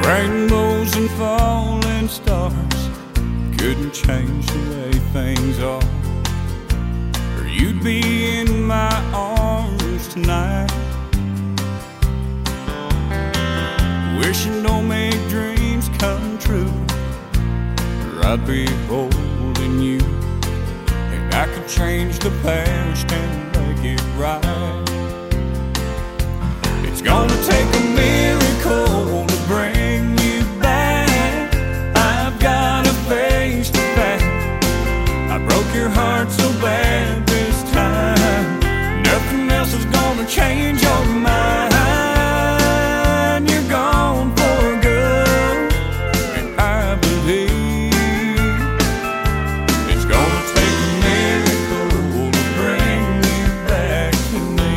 Rainbows and falling stars couldn't change the way things are, or you'd be in my arms tonight. Wishing don't make dreams come true, or I'd be holding you, and I could change the past and make it right. It's gonna take a miracle to bring you back. I've got to face the fact I broke your heart so bad this time. Nothing else is gonna change your mind. You're gone for good, and I believe it's gonna take a miracle to bring you back to me.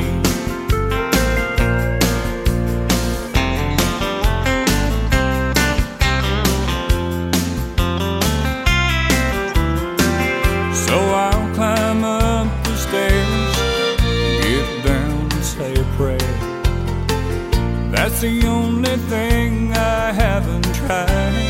So I'll climb up the stairs, get down and say a prayer. That's the only thing I haven't tried.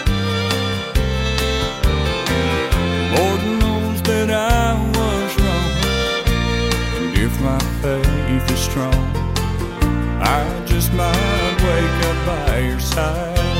Lord knows that I was wrong, and if my faith is strong, I just might wake up by your side.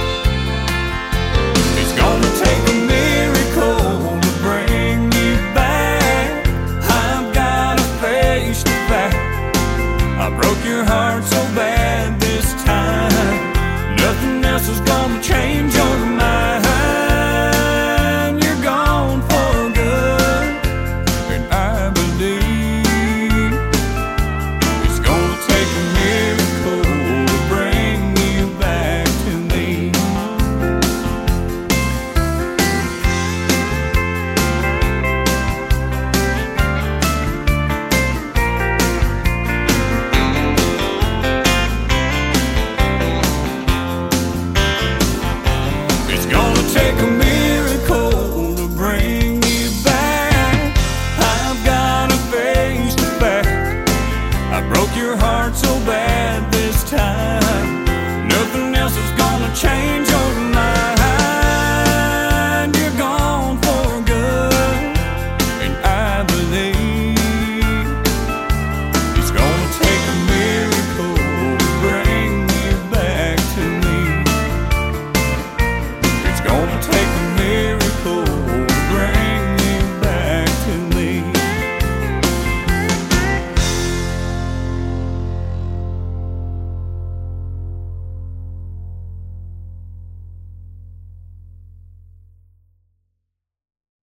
It's gonna take a miracle to bring you back. I've gotta face the fact I broke your heart so bad this time. Nothing else is gonna change your mind. You're gone for good, and I believe it's gonna take a miracle to bring you back to me. It's gonna take a miracle to bring you back. I've gotta face the fact I broke your heart so bad this time. Nothing else is gonna change